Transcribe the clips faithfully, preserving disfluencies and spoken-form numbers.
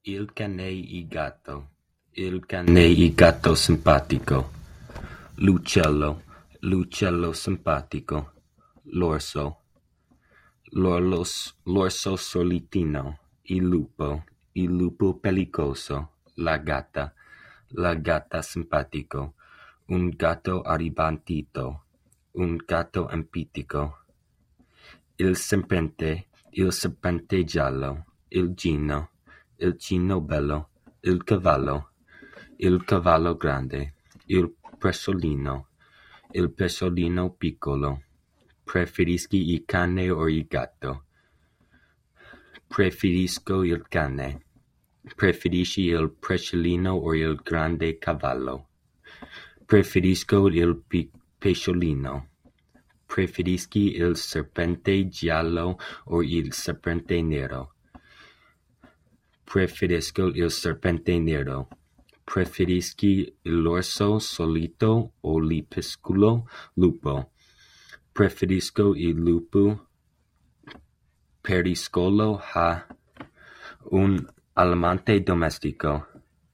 Il cane y gatto, il cane y gatto simpatico. L'uccello, l'uccello simpatico. L'orso, l'orlos, l'orso solitino. Il lupo, il lupo pellicoso. La gatta, la gatta simpatico. Un gatto arribantito, un gatto empitico. Il serpente, il serpente giallo. Il gino, il gino bello. Il cavallo, il cavallo grande. Il pesciolino, il pesciolino piccolo. Preferisci il cane o il gatto? Preferisco il cane. Preferisci il pesciolino o il grande cavallo? Preferisco il pi- pesciolino. Preferisci il serpente giallo o il serpente nero? Preferisco il serpente nero. Preferisci l'orso solito o il piccolo lupo? Preferisco il lupo. Periscolo ha un amante domestico.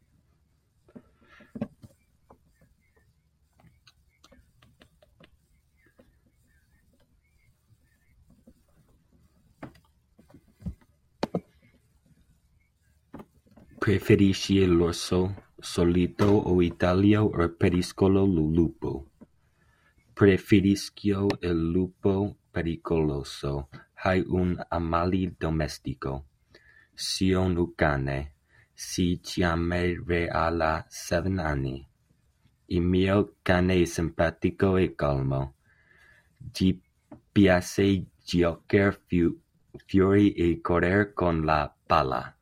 Preferisci l'orso solito o Italia o periscolo lupo? Preferisco il lupo pericoloso. Hai un amante domestico? Sia un cane. Si chiama Reala seven anni. Il mio cane è simpatico e calmo. Gli piace giocare fu- fuori e correre con la palla.